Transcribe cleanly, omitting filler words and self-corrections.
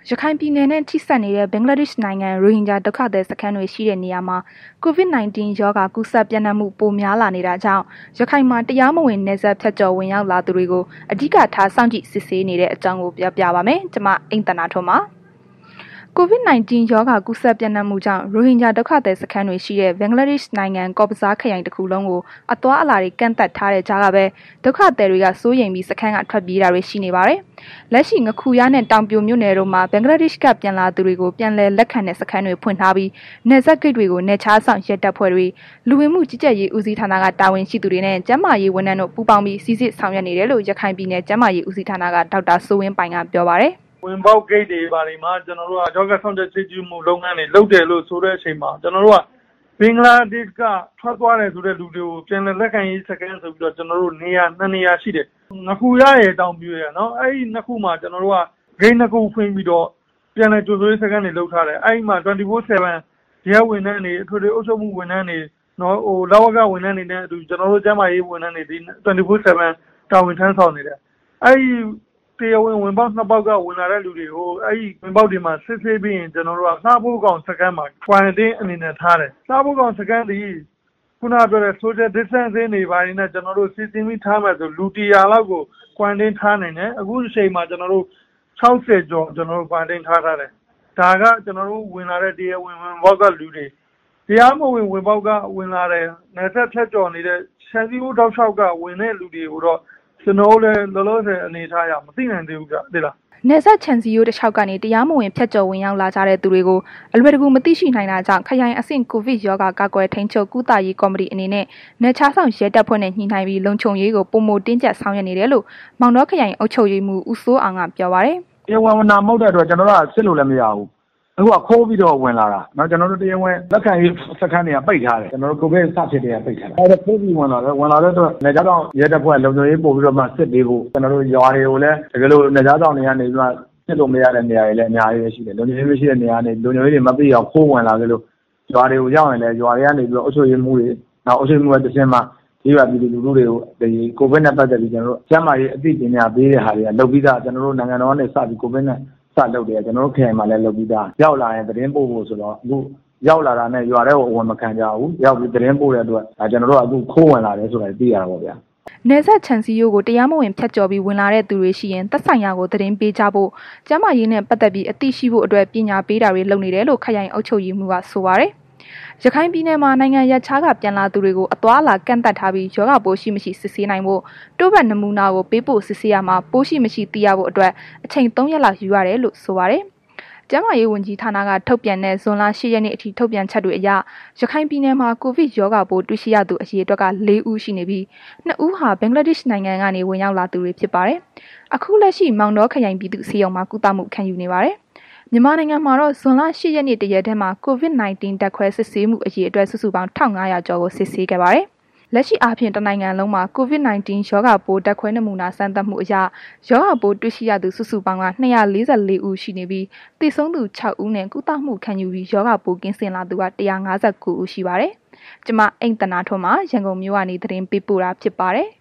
ရခိုင်ပြည်နယ်နဲ့ထိစပ်နေတဲ့ဘင်္ဂလားဒေ့ရှ်နိုင်ငံရိုဟင်ဂျာဒုက္ခသည်စခန်းတွေရှိတဲ့နေရာမှာ COVID-19 ရောဂါကူးစက်ပြန့်နှံ့မှုပိုများလာနေတာကြောင့်ရခိုင်မှာတရားမဝင်နယ်စပ်ဖြတ်ကျော်ဝင်ရောက်လာသူတွေကိုအဓိကထားစောင့်ကြည့်စစ်ဆေးနေတဲ့အကြောင်းကိုပြောပြပါမယ်။ကျွန်မအိမ်တနာထွန်းပါCOVID-19 ရောဂါကူးစက်ပြန့်နှံ့မှုကြောင့်ရိုဟင်ဂျာဒုက္ခသည်စခန်းတွေရှိတဲ့ဘင်္ဂလားဒေ့ရှ်နိုင်ငံကော့ဘဇားခရိုင်တစ်ခုလုံးကိုအသွားအလာတွေကန့်သတ်ထားတဲ့ကြားကပဲဒုက္ခသည်တွေကစိုးရိမ်ပြီးစခန်းကထွက်ပြေးတာတွေရှိနေပါတယ်။လက်ရှိငခူရနဲ့တောင်ပြိုမြို့နယ်တို့မှာဘင်္ဂလားဒေ့ရှ်ကပြန်လာသူတွေကိုပြန်လည်လက်ခံတဲ့စခန်းတွေဖွင့်ထားပြီးနယ်စပ်ဂိတ်တွေကိုနယ်ခြားဆောင်ရဲတပ်ဖွဲ့တွေလူဝင်မှုကြီးကြပ်ရေးဦးစီးဌာနကတာဝန်ရှိသူတွေနဲ့ကျန်းမာရေးဝန်ထမ်းတို့ပူးပေါင်းပြီးစီစစ်ဆောင်ရွက်နေတယ်လို့ရခိုင်ပြည်နယ်ကျန်းမာရေးဦးစီးဌာနကဒေါက်တာစိုးဝင်းပိုင်ကပြောပါတယ်။ဝင်ပေါက်ဂိတ်တွေပါဒီမှာကျွန်တော်တို့ကယောဂဆောင်ချက်ချကျမှုလုပ်ငန်းတွေလုပ်တယ်လို့ဆိုတဲ့အချိန်မှာကျွန်တော်တို့ကဘင်္ဂလားဒေ့ရှ်ကထွက်သွားတယ်ဆိုတဲ့လူတွေကိုပြန်လည်လက်ခံရေးစခန်းဆိုပြီးတော့ကျွန်တော်တို့နေရာ2နေရာရှိတယ်။ငခူရရဲ့တောင်ပြိုရနော်အဲ့ဒီနှစ်ခုမှာကျွန်တော်တို့ကဂိတ်နှစ်ခုဖွင့်ပြီးတော့ပြန်လည်ကြိုဆိုရေးစခန်းတွေလုပ်ထားတယ်။အဲ့ဒီမှာ24/7ရဲဝန်ထမ်းတွေအထွေထွေအုပ်ချုပ်မှုဝန်ထမ်းတွေနော်လဝကဝန်ထမ်းတွေနဲ့အတူကျွန်တော်တို့ကျန်းမာရေးဝန်ထမ်းတွေဒီ24/7တာဝန်ထမ်းဆောင်နေတယ်။အဲ့ဒီတရားဝင်ပေါက်နှစ်ပေါက်ကဝင်လာတဲ့လူတွေကိုအဲ့ဒီဝင်ပေါက်တွေမှာစစ်ဆေးပြီးရင်ကျွန်တော်တို့ကစားဖို့ကောင်စကန်မှာ quarantine အနေနဲ့ထားတယ်။စားဖို့ကောင်စကန်ဒီခုနပြောတဲ့ social distancing တွေပါနေကျွန်တော်တို့စီစဉ်ပြီးထားမှဆိုလူ100လောက်ကို quarantine ထားနိုင်တယ်။အခုအချိန်မှာကျွန်တော်တို့60ကျော်ကျွန်တော်တို့ quarantine ထားတယ်။ဒါကကျွန်တော်တို့ဝင်လာတဲ့တရားဝင်ပေါက်ကလူတွေတရားမဝင်ဝင်ပေါက်ကဝင်လာတဲ့နယ်စပ်ဖြတ်ကျော်နေတဲ့ရှမ်းပြည်တောက်လျှောက်ကဝင်တဲ့လူတွေကိုတော့ကျွန်တော်လည်းလောလောဆယ်အနေထားရမသိနိုင်သေးဘူးကြသိလားနယ်စပ်ချန်စီယိုတစ်လျှောက်ကနေတရားမဝင်ဖြတ်ကျော်ဝင်ရောက်လာကြတဲ့သူတွေကိုအလွယ်တကူမသိရှိနိုင်တာကြောင့်ခရိုင်အဆင့်ကိုဗစ်ရောဂါကာကွယ်ထိန်းချုပ်ကုသရေးကော်မတီအနေနဲ့နယ်ခြားဆောင်ရဲတပ်ဖွဲ့နဲ့ညှိနှိုင်းပြီးလုံခြုံရေးကိုပုံမတင်းကျပ်ဆောင်ရွက်နေတယ်လို့မောင်တော်ခရိုင်အုပ်ချုပ်ရေးမှူးဦးစိုးအောင်ကပြောပါတယ်။တရားဝင်နာမဟုတ်တဲ့အတွက်ကျွန်တော်တို့ကစစ်လို့လည်းမရဘူး။အခုကခိုးပြီးတော့ဝင်လာတာเนาะကျွန်တော်တို့တရားဝင်လက်ခံရေးစခန်းတွေကပိတ်ထားတယ်ကျွန်တော်တို့ကိုဗစ်စဖြစ်တဲ့ပိတ်ထားတယ်အဲ့ဒါခိုးပြီးဝင်လာတဲ့အတွက်နေကြတော့ရဲတပ်ဖွဲ့လုံခြုံရေးပို့ပြီးတော့မှစစ်ပေးဖို့ကျွန်တော်တို့ရွာတွေကိုလည်းတကယ်လို့နေကြတော့နေရာနေပြီးမှစစ်လို့မရတဲ့နေရာတွေလည်းအများကြီးရှိတယ်လုံခြုံရေးမရှိတဲ့နေရာတွေလုံခြုံရေးတွေမသိအောင်ခိုးဝင်လာကြလို့ရွာတွေကိုရောက်ရင်လည်းရွာတွေကနေပြီးတော့အုပ်ချုပ်ရေးမှုတွေနောက်အုပ်ချုပ်မှုရဲ့တစ်စင်းမှာဒီပါပြည်သူလူထုတွေကိုဒီကိုဗစ်နဲ့ပတ်သက်ပြီးကျွန်တော်တို့ကျန်းမာရေးအသိပညာပေးတဲ့ဟာတွေကလုပ်ပြီးသားကျွန်တော်တို့နိုင်ငံတော်ကနေစပြီးကိုဗစ်နဲ့လုပ်တယ်ကျွန်တော်တို့ခရိုင်မှာလည်းလုပ်ပြီးသားရောက်လာရင်သတင်းပို့ဖို့ဆိုတော့အခုရောက်လာတာနဲ့ရွာထဲကိုအဝင်မခံကြဘူးရောက်ပြီးသတင်းပို့တဲ့အတွက်ကျွန်တော်တို့ကအခုခိုးဝင်လာတယ်ဆိုတာသိရတာပေါ့ဗျာနယ်စပ်ချန်စီယိုကိုတရားမဝင်ဖြတ်ကျော်ပြီးဝင်လာတဲ့သူတွေရှိရင်သက်ဆိုင်ရာကိုသတင်းပေးကြဖို့ကျန်းမာရေးနဲ့ပတ်သက်ပြီးအသိရှိဖို့အတွက်ပညာပေးတာတွေလုပ်နေတယ်လို့ခရိုင်အုပ်ချုပ်ရေးမှူးကဆိုပါတယ်ရခိုင်ပြည်နယ်မှာနိုင်ငံရပ်ခြားကပြန်လာသူတွေကိုအသွားအလာကန့်သတ်ထားပြီးရောဂါပိုးရှိမရှိစစ်ဆေးနိုင်ဖို့တိုးဘက်နမူနာကိုပေးပို့စစ်ဆေးရမှာပိုးရှိမရှိသိရဖို့အတွက်အချိန်3ရက်လောက်ယူရတယ်လို့ဆိုပါတယ်။ကျန်းမာရေးဝန်ကြီးဌာနကထုတ်ပြန်တဲ့ဇွန်လ10ရက်နေ့အထိထုတ်ပြန်ချက်တွေအရရခိုင်ပြည်နယ်မှာကိုဗစ်ရောဂါပိုးတွေ့ရှိရသူအရေအတွက်က4ဦးရှိနေပြီး2ဦးဟာဘင်္ဂလားဒေ့ရှ်နိုင်ငံကနေဝင်ရောက်လာသူတွေဖြစ်ပါတယ်။အခုလက်ရှိမောင်တော်ခရိုင်ပြည်သူ့ဆေးရုံမှာကုသမှုခံယူနေပါတယ်။မြန်မာနိုင်ငံမှာတော့ဇွန်လ10ရက်နေ့တရက်တည်းမှာ COVID-19 ဓာတ်ခွဲစစ်ဆေးမှုအရေအတွက်စုစုပေါင်း1500ကျော်ကိုစစ်ဆေးခဲ့ပါတယ်။လက်ရှိအားဖြင့်တနိုင်ငံလုံးမှာ COVID-19 ရောဂါပိုးဓာတ်ခွဲနမူနာစမ်းသပ်မှုအရရောဂါပိုးတွေ့ရှိရသူစုစုပေါင်းက244ဦးရှိနေပြီးသေဆုံးသူ6ဦးနဲ့ကုသမှုခံယူပြီးရောဂါပိုးကင်းစင်လာသူက159ဦးရှိပါတယ်။ကျွန်မအိမ်တနာထွန်းမှာရန်ကုန်မြို့ကနေသတင်းပေးပို့တာဖြစ်ပါတယ်။